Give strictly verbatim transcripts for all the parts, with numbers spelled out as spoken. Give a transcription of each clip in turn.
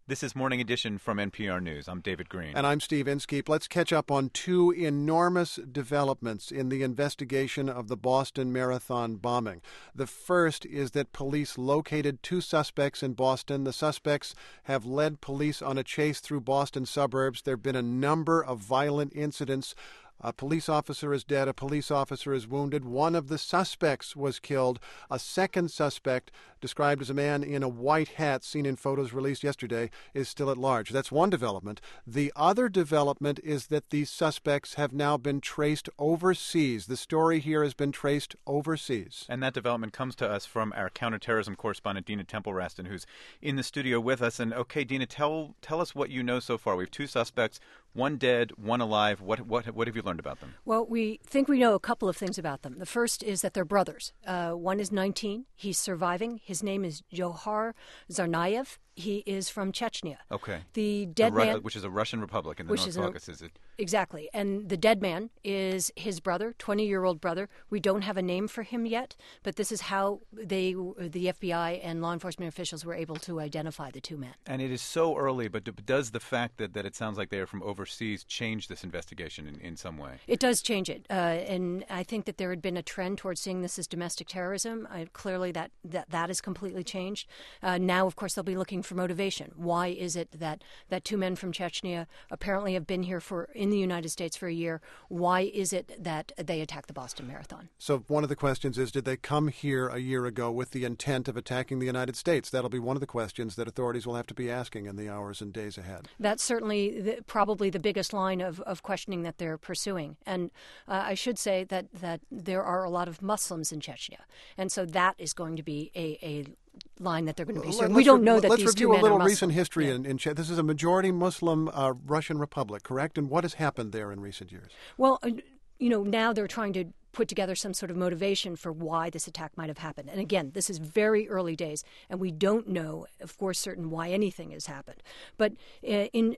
This is Morning Edition from N P R News. I'm David Green. And I'm Steve Inskeep. Let's catch up on two enormous developments in the investigation of the Boston Marathon bombing. The first is that police located two suspects in Boston. The suspects have led police on a chase through Boston suburbs. There have been a number of violent incidents. A police officer is dead. A police officer is wounded. One of the suspects was killed. A second suspect, described as a man in a white hat seen in photos released yesterday, is still at large. That's one development. The other development is that these suspects have now been traced overseas. The story here has been traced overseas. And that development comes to us from our counterterrorism correspondent, Dina Temple-Raston, who's in the studio with us. And, okay, Dina, tell tell us what you know so far. We have two suspects, one dead, one alive. What what what have you learned about them? Well, we think we know a couple of things about them. The first is that they're brothers. Uh, one is nineteen. He's surviving. His name is Johar Tsarnaev. He is from Chechnya. Okay. The dead the Ru- man... Which is a Russian republic in the North Caucasus, is it? Exactly. And the dead man is his brother, twenty-year-old brother. We don't have a name for him yet, but this is how they, the F B I and law enforcement officials were able to identify the two men. And it is so early, but does the fact that, that it sounds like they are from overseas change this investigation in, in some way? It does change it. Uh, and I think that there had been a trend towards seeing this as domestic terrorism. Uh, clearly that, that, that is completely changed. Uh, now, of course, they'll be looking for motivation. Why is it that, that two men from Chechnya apparently have been here for in the United States for a year? Why is it that they attacked the Boston Marathon? So one of the questions is, did they come here a year ago with the intent of attacking the United States? That'll be one of the questions that authorities will have to be asking in the hours and days ahead. That's certainly the, probably the biggest line of, of questioning that they're pursuing. And uh, I should say that, that there are a lot of Muslims in Chechnya. And so that is going to be a, a line that they're going to be pursuing. Let's we don't re- know that let's these two review men a little are Muslim. recent history yeah. in, in Czech. This is a majority Muslim uh, Russian republic, correct? And what has happened there in recent years? Well, uh, you know, now they're trying to put together some sort of motivation for why this attack might have happened. And again, this is very early days, and we don't know, of course, certain why anything has happened. But uh, in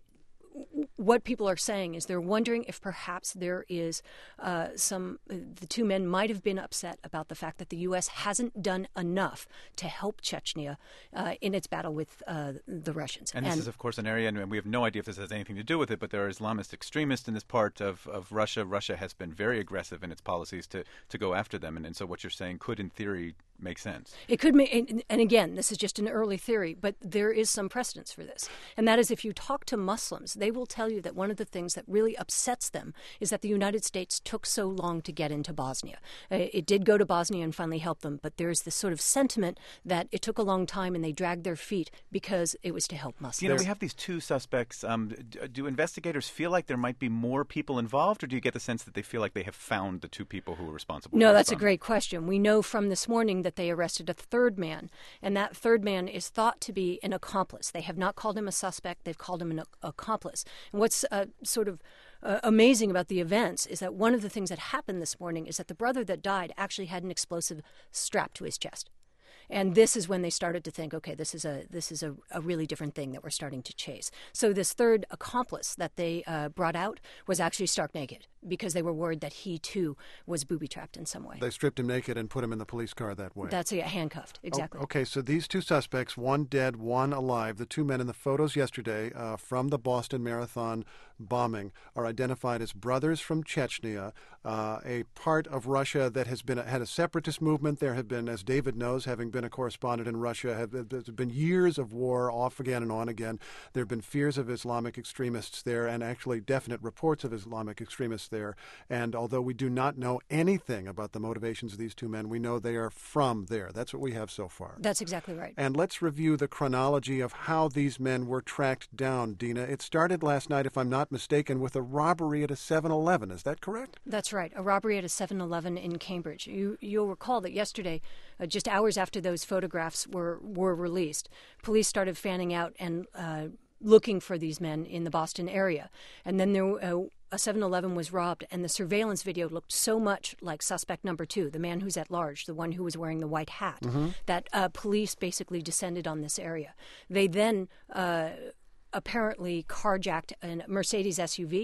what people are saying is they're wondering if perhaps there is uh, some, uh, the two men might have been upset about the fact that the U S hasn't done enough to help Chechnya uh, in its battle with uh, the Russians. And, and this is, of course, an area, and we have no idea if this has anything to do with it, but there are Islamist extremists in this part of, of Russia. Russia has been very aggressive in its policies to, to go after them. And, and so what you're saying could, in theory, make sense. It could make, and, and again, this is just an early theory, but there is some precedence for this. And that is if you talk to Muslims, they will tell you that one of the things that really upsets them is that the United States took so long to get into Bosnia. Uh, it did go to Bosnia and finally help them, but there's this sort of sentiment that it took a long time and they dragged their feet because it was to help Muslims. You know, we have these two suspects. Um, do, do investigators feel like there might be more people involved, or do you get the sense that they feel like they have found the two people who were responsible? No, for that's this a great question. We know from this morning that they arrested a third man, and that third man is thought to be an accomplice. They have not called him a suspect. They've called him an accomplice. And what's uh, sort of uh, amazing about the events is that one of the things that happened this morning is that the brother that died actually had an explosive strapped to his chest. And this is when they started to think, okay, this is a this is a, a really different thing that we're starting to chase. So this third accomplice that they uh, brought out was actually stark naked because they were worried that he, too, was booby-trapped in some way. They stripped him naked and put him in the police car that way. That's it, handcuffed, exactly. Oh, okay, so these two suspects, one dead, one alive, the two men in the photos yesterday uh, from the Boston Marathon bombing are identified as brothers from Chechnya, uh, a part of Russia that has been had a separatist movement. There have been, as David knows, having been a correspondent in Russia, have, there's been years of war off again and on again. There have been fears of Islamic extremists there and actually definite reports of Islamic extremists there. And although we do not know anything about the motivations of these two men, we know they are from there. That's what we have so far. That's exactly right. And let's review the chronology of how these men were tracked down, Dina. It started last night, if I'm not mistaken, with a robbery at a seven eleven. Is that correct? That's right. A robbery at a seven eleven in Cambridge. You, you'll recall that yesterday, uh, just hours after those photographs were, were released, police started fanning out and uh, looking for these men in the Boston area. And then there uh, a seven eleven was robbed, and the surveillance video looked so much like suspect number two, the man who's at large, the one who was wearing the white hat, mm-hmm. that uh, police basically descended on this area. They then uh, apparently carjacked a Mercedes S U V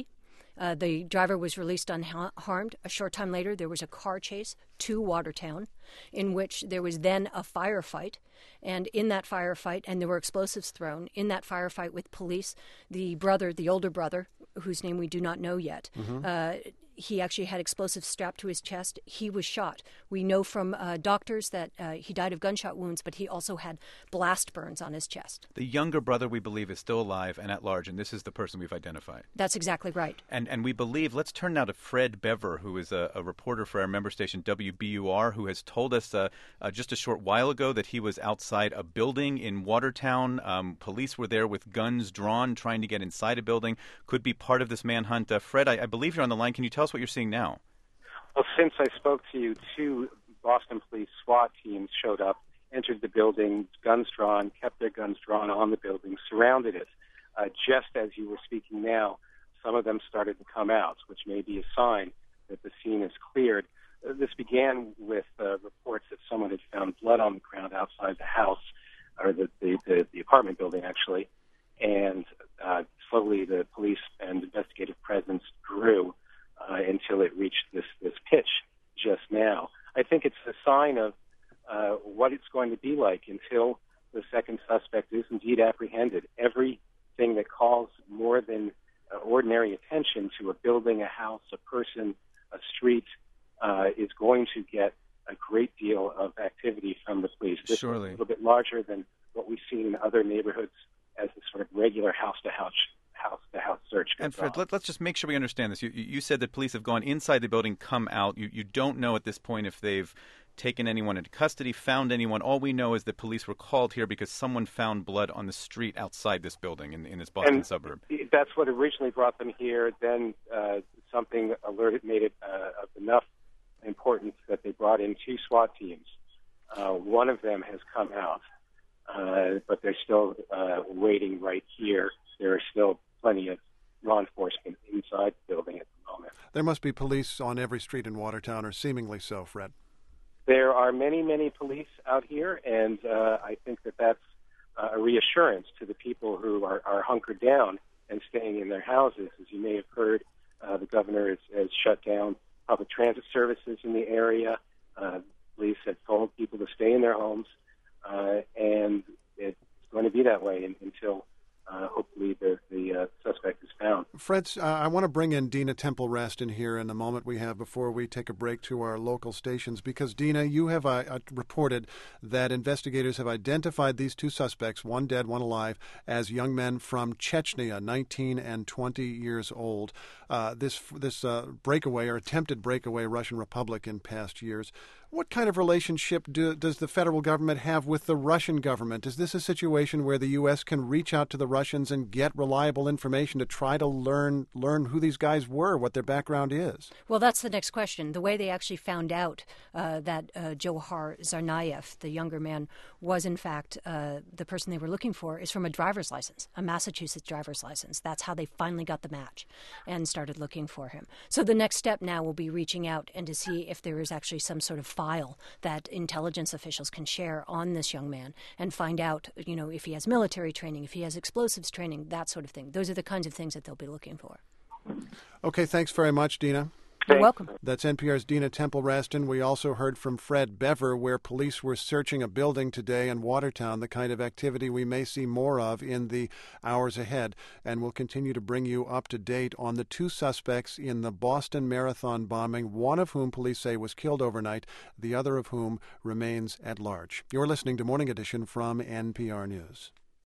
Uh, the driver was released unharmed. A short time later, there was a car chase to Watertown, in which there was then a firefight. And in that firefight, and there were explosives thrown, in that firefight with police, the brother, the older brother, whose name we do not know yet, mm-hmm. uh, he actually had explosives strapped to his chest. He was shot. We know from uh, doctors that uh, he died of gunshot wounds, but he also had blast burns on his chest. The younger brother, we believe, is still alive and at large, and this is the person we've identified. That's exactly right. And and we believe, let's turn now to Fred Bever, who is a, a reporter for our member station W B U R, who has told us uh, uh, just a short while ago that he was outside a building in Watertown. Um, police were there with guns drawn, trying to get inside a building. Could be part of this manhunt. Uh, Fred, I, I believe you're on the line. Can you tell us what you're seeing now? Well, since I spoke to you, two Boston police SWAT teams showed up, entered the building, guns drawn, kept their guns drawn on the building, surrounded it. Uh, just as you were speaking now, some of them started to come out, which may be a sign that the scene is cleared. Uh, this began with uh, reports that someone had found blood on the ground outside the house, or the, the, the, the apartment building, actually, and uh, slowly the police and investigative presence grew uh, until it reached this, this pitch just now. I think it's a sign of uh, what it's going to be like until the second suspect is indeed apprehended. Everything that calls more than uh, ordinary attention to a building, a house, a person, a street, uh, is going to get a great deal of activity from the police. This Surely. is a little bit larger than what we've seen in other neighborhoods as a sort of regular house-to-house house-to-house search. And Fred, let, let's just make sure we understand this. You, you said that police have gone inside the building, come out. You, you don't know at this point if they've taken anyone into custody, found anyone. All we know is that police were called here because someone found blood on the street outside this building in, in this Boston and suburb. That's what originally brought them here. Then uh, something alerted, made it uh, of enough importance that they brought in two SWAT teams. Uh, one of them has come out, uh, but they're still uh, waiting right here. There are still plenty of law enforcement inside the building at the moment. There must be police on every street in Watertown, or seemingly so, Fred. There are many, many police out here, and uh, I think that that's uh, a reassurance to the people who are, are hunkered down and staying in their houses. As you may have heard, uh, the governor has, has shut down public transit services in the area. Uh, police have told people to stay in their homes, uh, and it's going to be that way in, until uh, hopefully the, the uh, suspect is found. Fred, uh, I want to bring in Dina Temple-Raston here in the moment we have before we take a break to our local stations, because, Dina, you have uh, uh, reported that investigators have identified these two suspects, one dead, one alive, as young men from Chechnya, nineteen and twenty years old. Uh, this this uh, breakaway or attempted breakaway Russian Republic in past years. What kind of relationship do, does the federal government have with the Russian government? Is this a situation where the U S can reach out to the Russians and get reliable information to try to learn learn who these guys were, what their background is? Well, that's the next question. The way they actually found out uh, that uh, Johar Tsarnaev, the younger man, was in fact uh, the person they were looking for is from a driver's license, a Massachusetts driver's license. That's how they finally got the match and started looking for him. So the next step now will be reaching out and to see if there is actually some sort of file that intelligence officials can share on this young man and find out, you know, if he has military training, if he has explosives training, that sort of thing. Those are the kinds of things that they'll be looking for. Okay, thanks very much, Dina. You're welcome. That's N P R's Dina Temple-Raston. We also heard from Fred Bever, where police were searching a building today in Watertown, the kind of activity we may see more of in the hours ahead. And we'll continue to bring you up to date on the two suspects in the Boston Marathon bombing, one of whom police say was killed overnight, the other of whom remains at large. You're listening to Morning Edition from N P R News.